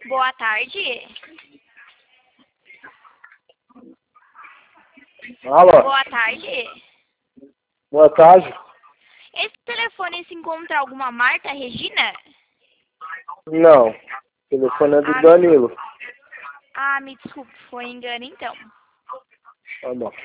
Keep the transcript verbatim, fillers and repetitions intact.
Boa tarde. Alô? Boa tarde. Boa tarde. Esse telefone se encontra alguma Marta Regina? Não. O telefone é do Ah, Danilo. Ah, me desculpe, foi engano então. Tá bom.